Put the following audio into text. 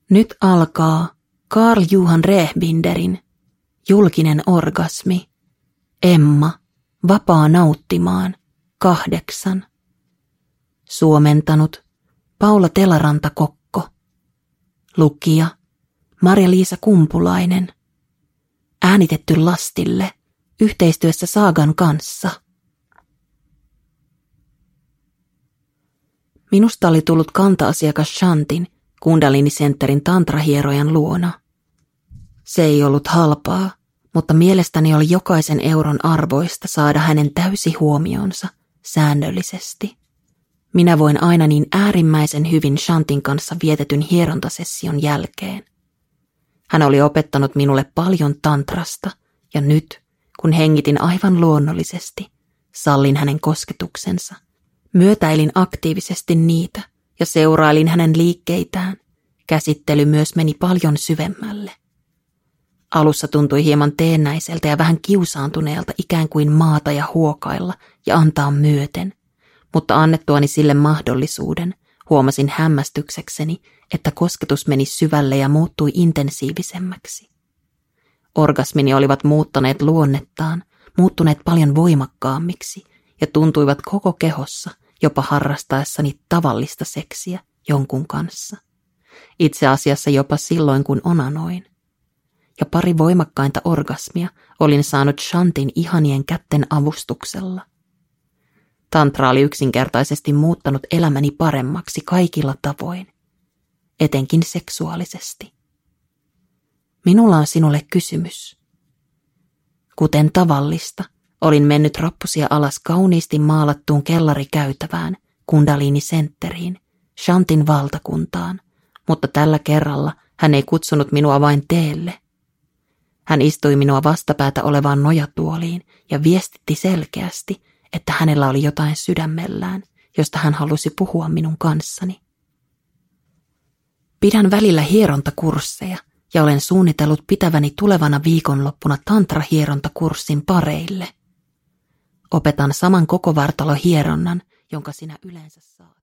Nyt alkaa Carl Johan Rehbinderin Julkinen orgasmi. Emma, vapaa nauttimaan. 8. Suomentanut Paula Telaranta-Kokko. Lukija Marja-Liisa Kumpulainen. Äänitetty Lastille yhteistyössä Saagan kanssa. Minusta oli tullut kanta-asiakas Shantin, Kundalini Centerin tantrahierojan luona. Se ei ollut halpaa, mutta mielestäni oli jokaisen euron arvoista saada hänen täysi huomionsa säännöllisesti. Minä voin aina niin äärimmäisen hyvin Shantin kanssa vietetyn hierontasession jälkeen. Hän oli opettanut minulle paljon tantrasta, ja nyt, kun hengitin aivan luonnollisesti, sallin hänen kosketuksensa. Myötäilin aktiivisesti niitä ja seurailin hänen liikkeitään. Käsittely myös meni paljon syvemmälle. Alussa tuntui hieman teennäiseltä ja vähän kiusaantuneelta, ikään kuin maata ja huokailla ja antaa myöten, mutta annettuani sille mahdollisuuden, huomasin hämmästyksekseni, että kosketus meni syvälle ja muuttui intensiivisemmäksi. Orgasmini olivat muuttaneet luonnettaan, muuttuneet paljon voimakkaammiksi ja tuntuivat koko kehossa, jopa harrastaessani tavallista seksiä jonkun kanssa. Itse asiassa jopa silloin, kun onanoin. Ja pari voimakkainta orgasmia olin saanut Shantin ihanien kätten avustuksella. Tantra oli yksinkertaisesti muuttanut elämäni paremmaksi kaikilla tavoin, etenkin seksuaalisesti. Minulla on sinulle kysymys. Kuten tavallista, olin mennyt rappusia alas kauniisti maalattuun kellarikäytävään, Kundalini Centeriin, Shantin valtakuntaan, mutta tällä kerralla hän ei kutsunut minua vain teelle. Hän istui minua vastapäätä olevaan nojatuoliin ja viestitti selkeästi, että hänellä oli jotain sydämellään, josta hän halusi puhua minun kanssani. Pidän välillä hierontakursseja ja olen suunnitellut pitäväni tulevana viikonloppuna tantrahierontakurssin pareille. Opetan saman koko vartalohieronnan, jonka sinä yleensä saat.